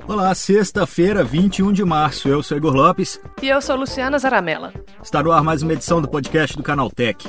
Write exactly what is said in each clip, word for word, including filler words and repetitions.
Olá, sexta-feira, vinte e um de março. Eu sou Igor Lopes. E eu sou Luciana Zaramella. Está no ar mais uma edição do podcast do Canal Tech.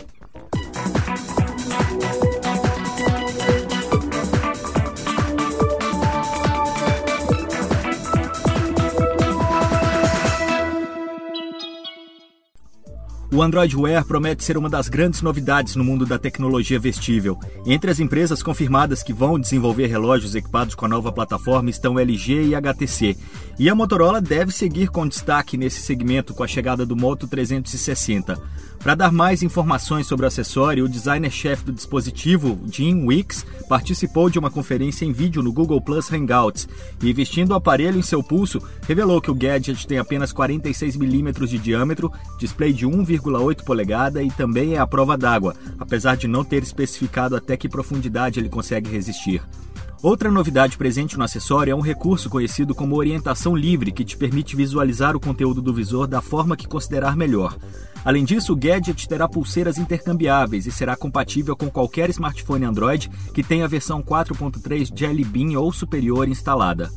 O Android Wear promete ser uma das grandes novidades no mundo da tecnologia vestível. Entre as empresas confirmadas que vão desenvolver relógios equipados com a nova plataforma estão L G e H T C. E a Motorola deve seguir com destaque nesse segmento com a chegada do Moto trezentos e sessenta. Para dar mais informações sobre o acessório, o designer-chefe do dispositivo, Jim Weeks, participou de uma conferência em vídeo no Google Plus Hangouts e, vestindo o aparelho em seu pulso, revelou que o gadget tem apenas quarenta e seis milímetros de diâmetro, display de um vírgula oito polegada e também é à prova d'água, apesar de não ter especificado até que profundidade ele consegue resistir. Outra novidade presente no acessório é um recurso conhecido como orientação livre, que te permite visualizar o conteúdo do visor da forma que considerar melhor. Além disso, o gadget terá pulseiras intercambiáveis e será compatível com qualquer smartphone Android que tenha a versão quatro ponto três Jelly Bean ou superior instalada.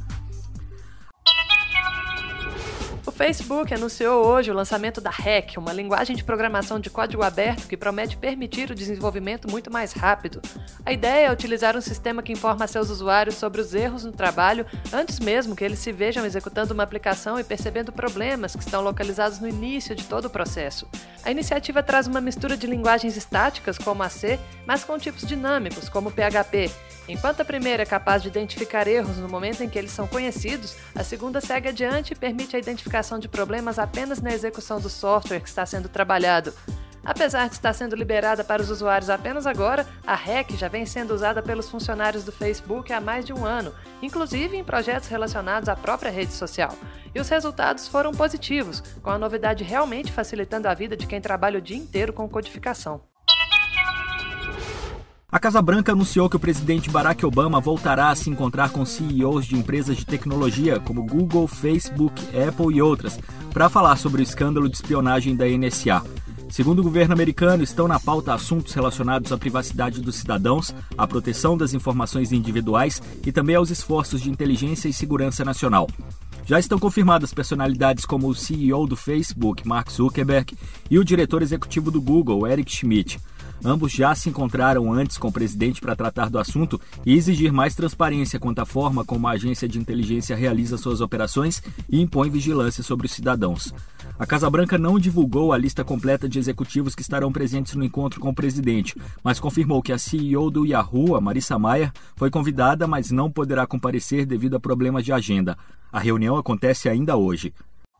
O Facebook anunciou hoje o lançamento da Hack, uma linguagem de programação de código aberto que promete permitir o desenvolvimento muito mais rápido. A ideia é utilizar um sistema que informa a seus usuários sobre os erros no trabalho antes mesmo que eles se vejam executando uma aplicação e percebendo problemas que estão localizados no início de todo o processo. A iniciativa traz uma mistura de linguagens estáticas, como a C, mas com tipos dinâmicos, como o P H P. Enquanto a primeira é capaz de identificar erros no momento em que eles são conhecidos, a segunda segue adiante e permite a identificação de problemas apenas na execução do software que está sendo trabalhado. Apesar de estar sendo liberada para os usuários apenas agora, a Hack já vem sendo usada pelos funcionários do Facebook há mais de um ano, inclusive em projetos relacionados à própria rede social. E os resultados foram positivos, com a novidade realmente facilitando a vida de quem trabalha o dia inteiro com codificação. A Casa Branca anunciou que o presidente Barack Obama voltará a se encontrar com C E Os de empresas de tecnologia como Google, Facebook, Apple e outras, para falar sobre o escândalo de espionagem da N S A. Segundo o governo americano, estão na pauta assuntos relacionados à privacidade dos cidadãos, à proteção das informações individuais e também aos esforços de inteligência e segurança nacional. Já estão confirmadas personalidades como o C E O do Facebook, Mark Zuckerberg, e o diretor executivo do Google, Eric Schmidt. Ambos já se encontraram antes com o presidente para tratar do assunto e exigir mais transparência quanto à forma como a agência de inteligência realiza suas operações e impõe vigilância sobre os cidadãos. A Casa Branca não divulgou a lista completa de executivos que estarão presentes no encontro com o presidente, mas confirmou que a C E O do Yahoo, a Marissa Mayer, foi convidada, mas não poderá comparecer devido a problemas de agenda. A reunião acontece ainda hoje.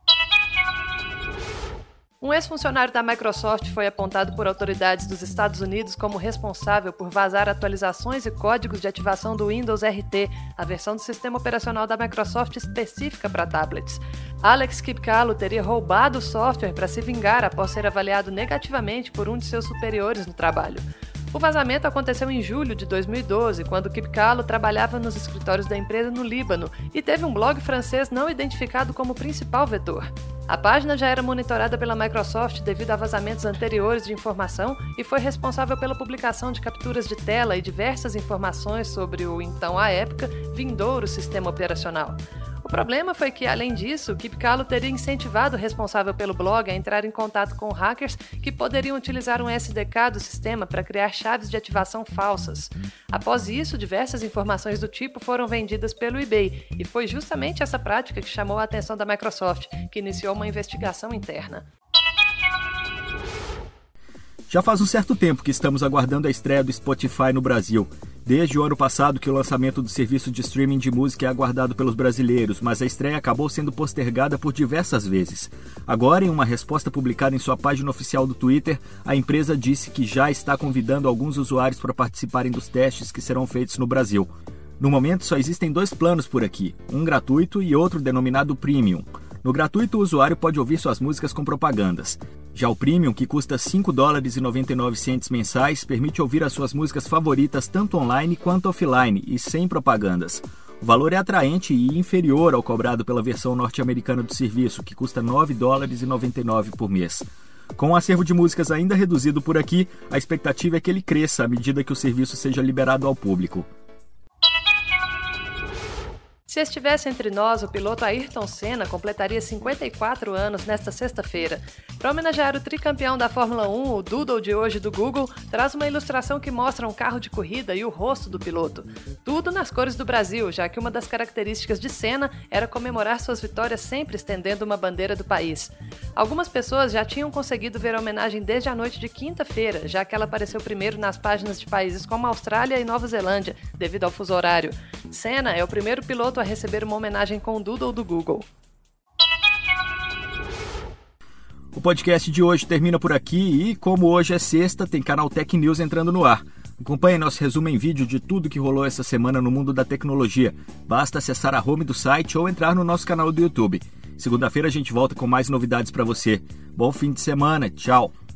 Um ex-funcionário da Microsoft foi apontado por autoridades dos Estados Unidos como responsável por vazar atualizações e códigos de ativação do Windows R T, a versão do sistema operacional da Microsoft específica para tablets. Alex Kipkalo teria roubado o software para se vingar após ser avaliado negativamente por um de seus superiores no trabalho. O vazamento aconteceu em julho de dois mil e doze, quando Kipkalo trabalhava nos escritórios da empresa no Líbano e teve um blog francês não identificado como principal vetor. A página já era monitorada pela Microsoft devido a vazamentos anteriores de informação e foi responsável pela publicação de capturas de tela e diversas informações sobre o, então à época, vindouro sistema operacional. O problema foi que, além disso, Kipkalo teria incentivado o responsável pelo blog a entrar em contato com hackers que poderiam utilizar um S D K do sistema para criar chaves de ativação falsas. Após isso, diversas informações do tipo foram vendidas pelo eBay, e foi justamente essa prática que chamou a atenção da Microsoft, que iniciou uma investigação interna. Já faz um certo tempo que estamos aguardando a estreia do Spotify no Brasil. Desde o ano passado que o lançamento do serviço de streaming de música é aguardado pelos brasileiros, mas a estreia acabou sendo postergada por diversas vezes. Agora, em uma resposta publicada em sua página oficial do Twitter, a empresa disse que já está convidando alguns usuários para participarem dos testes que serão feitos no Brasil. No momento, só existem dois planos por aqui, um gratuito e outro denominado Premium. No gratuito, o usuário pode ouvir suas músicas com propagandas. Já o Premium, que custa cinco dólares e noventa e nove centavos mensais, permite ouvir as suas músicas favoritas tanto online quanto offline e sem propagandas. O valor é atraente e inferior ao cobrado pela versão norte-americana do serviço, que custa nove dólares e noventa e nove centavos por mês. Com o acervo de músicas ainda reduzido por aqui, a expectativa é que ele cresça à medida que o serviço seja liberado ao público. Se estivesse entre nós, o piloto Ayrton Senna completaria cinquenta e quatro anos nesta sexta-feira. Para homenagear o tricampeão da Fórmula um, o Doodle de hoje do Google traz uma ilustração que mostra um carro de corrida e o rosto do piloto. Tudo nas cores do Brasil, já que uma das características de Senna era comemorar suas vitórias sempre estendendo uma bandeira do país. Algumas pessoas já tinham conseguido ver a homenagem desde a noite de quinta-feira, já que ela apareceu primeiro nas páginas de países como Austrália e Nova Zelândia, devido ao fuso horário. Senna é o primeiro piloto a receber uma homenagem com o Doodle do Google. O podcast de hoje termina por aqui e, como hoje é sexta, tem canal Tech News entrando no ar. Acompanhe nosso resumo em vídeo de tudo que rolou essa semana no mundo da tecnologia. Basta acessar a home do site ou entrar no nosso canal do YouTube. Segunda-feira a gente volta com mais novidades para você. Bom fim de semana, tchau!